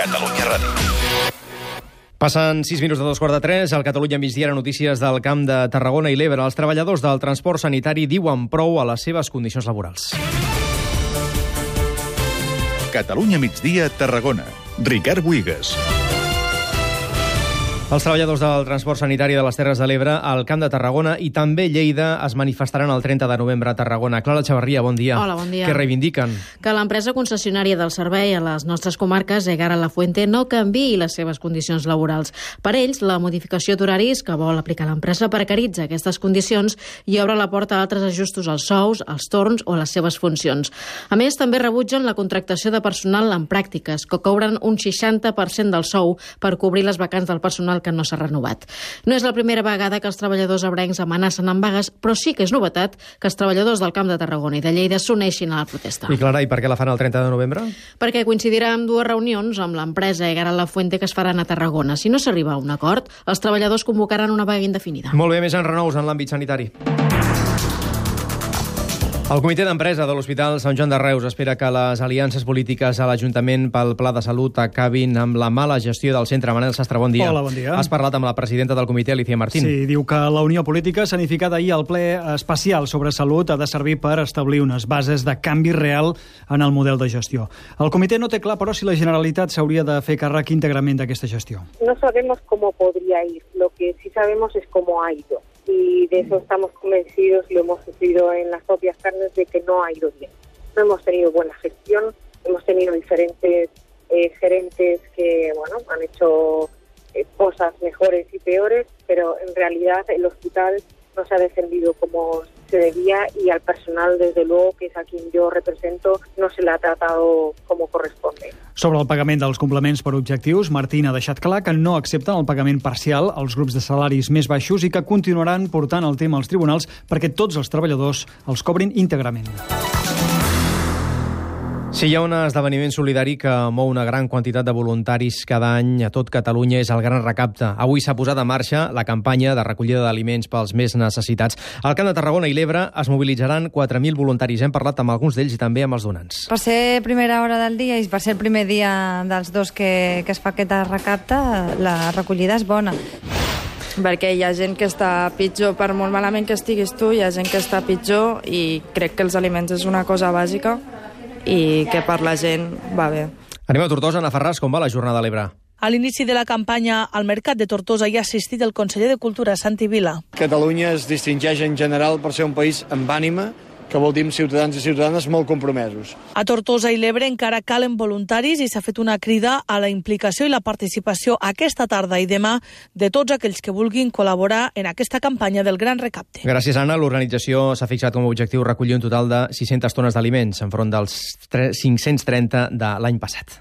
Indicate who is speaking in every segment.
Speaker 1: Catalunya Ràdio.
Speaker 2: Passen 6 minuts de 2:45. Al Catalunya Migdia, notícies del Camp de Tarragona i l'Ebre. Els treballadors del transport sanitari diuen prou a les seves condicions laborals.
Speaker 1: Catalunya Migdia, Tarragona. Ricard Buigas.
Speaker 2: Els treballadors del transport sanitari de les Terres de l'Ebre, al Camp de Tarragona i també Lleida es manifestaran el 30 de novembre a Tarragona. Clara Chavarria, bon dia.
Speaker 3: Hola, bon dia.
Speaker 2: Què reivindiquen?
Speaker 3: Que l'empresa concessionària del servei a les nostres comarques, Egara Lafuente, no canviï les seves condicions laborals. Per ells, la modificació d'horaris que vol aplicar l'empresa precaritza aquestes condicions i obre la porta a altres ajustos als sous, als torns o a les seves funcions. A més, també rebutgen la contractació de personal en pràctiques, que cobren un 60% del sou per cobrir les vacants del personal que no s'ha renovat. No és la primera vegada que els treballadors ebrencs amenacen amb vagues, però sí que és novetat que els treballadors del Camp de Tarragona i de Lleida s'uneixin a la protesta.
Speaker 2: I Clara, i per què la fan el 30 de novembre?
Speaker 3: Perquè coincidirà amb dues reunions amb l'empresa Egara Lafuente que es faran a Tarragona. Si no s'arriba a un acord, els treballadors convocaran una vaga indefinida.
Speaker 2: Molt bé, més enrenous en l'àmbit sanitari. El comitè d'empresa de l'Hospital Sant Joan de Reus espera que les aliances polítiques a l'Ajuntament pel Pla de Salut acabin amb la mala gestió del centre. Manel Sastre, bon dia.
Speaker 4: Hola, bon dia.
Speaker 2: Has parlat amb la presidenta del comitè, Alicia Martín.
Speaker 4: Sí, diu que la Unió Política s'ha significat ahir el ple especial sobre salut ha de servir per establir unes bases de canvi real en el model de gestió. El comitè no té clar, però, si la Generalitat s'hauria de fer càrrec íntegrament d'aquesta gestió.
Speaker 5: No sabemos cómo podría ir, lo que sí sabemos es cómo ha ido. Y de eso estamos convencidos, lo hemos sufrido en las propias carnes, de que no ha ido bien. No hemos tenido buena gestión, hemos tenido diferentes gerentes que han hecho cosas mejores y peores, pero en realidad el hospital no se ha defendido como se debía y al personal, desde luego, que es a quien yo represento, no se le ha tratado como corresponde.
Speaker 4: Sobre el pagament dels complements per objectius, Martín ha deixat clar que no accepten el pagament parcial als grups de salaris més baixos i que continuaran portant el tema als tribunals perquè tots els treballadors els cobrin íntegrament.
Speaker 2: Si hi ha un esdeveniment solidari que mou una gran quantitat de voluntaris cada any a tot Catalunya és el Gran Recapte. Avui s'ha posat en marxa la campanya de recollida d'aliments pels més necessitats. Al Camp de Tarragona i l'Ebre es mobilitzaran 4.000 voluntaris. Hem parlat amb alguns d'ells i també amb els donants.
Speaker 6: Per ser primera hora del dia i per ser el primer dia dels dos que es fa aquest recapte, la recollida és bona.
Speaker 7: Perquè hi ha gent que està pitjor, per molt malament que estiguis tu, hi ha gent que està pitjor i crec que els aliments és una cosa bàsica i que per la gent va bé.
Speaker 2: Anem a Tortosa, Anna Ferràs, com va la jornada de l'Ebre?
Speaker 8: A l'inici de la campanya al Mercat de Tortosa hi ha assistit el conseller de Cultura, Santi Vila.
Speaker 9: Catalunya es distingeix en general per ser un país amb ànima, que vol dir ciutadans i ciutadanes molt compromesos.
Speaker 8: A Tortosa i l'Ebre encara calen voluntaris i s'ha fet una crida a la implicació i la participació aquesta tarda i demà de tots aquells que vulguin col·laborar en aquesta campanya del Gran Recapte.
Speaker 2: Gràcies, Anna. L'organització s'ha fixat com a objectiu recollir un total de 600 tones d'aliments, enfront dels 530 de l'any passat.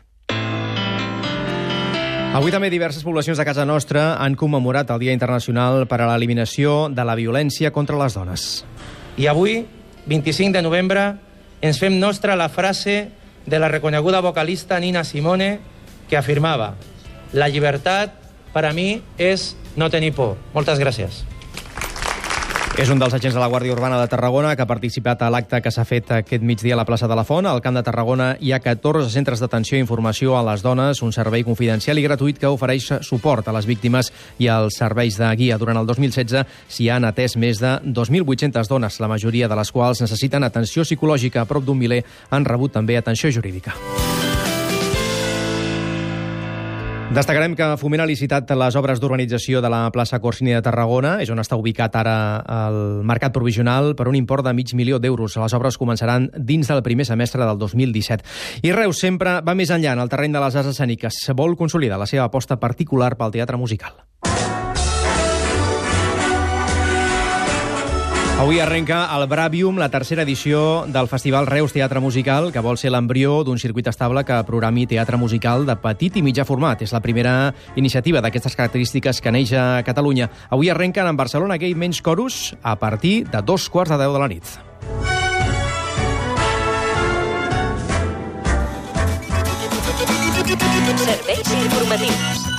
Speaker 2: Avui també diverses poblacions de casa nostra han commemorat el Dia Internacional per a l'Eliminació de la Violència contra les Dones.
Speaker 10: I avui, 25 de novembre, ens fem nostra la frase de la reconeguda vocalista Nina Simone, que afirmava: la llibertat per a mi és no tenir por. Moltes gràcies.
Speaker 2: És un dels agents de la Guàrdia Urbana de Tarragona que ha participat a l'acte que s'ha fet aquest migdia a la plaça de la Font. Al Camp de Tarragona hi ha 14 centres d'atenció i informació a les dones, un servei confidencial i gratuït que ofereix suport a les víctimes i als serveis de guia. Durant el 2016 s'hi han atès més de 2.800 dones, la majoria de les quals necessiten atenció psicològica. A prop d'un miler han rebut també atenció jurídica. Destacarem que Foment ha licitat les obres d'urbanització de la plaça Corsini de Tarragona, és on està ubicat ara el mercat provisional, per un import de $500.000. Les obres començaran dins del primer semestre del 2017. I Reus sempre va més enllà en el terreny de les arts escèniques. Vol consolidar la seva aposta particular pel teatre musical. Avui arrenca el Bravium, la tercera edició del Festival Reus Teatre Musical, que vol ser l'embrió d'un circuit estable que programi teatre musical de petit i mitjà format. És la primera iniciativa d'aquestes característiques que neix a Catalunya. Avui arrenquen en Barcelona Gay Men's Chorus a partir de 2:15 de la nit.
Speaker 11: Serveis informatius.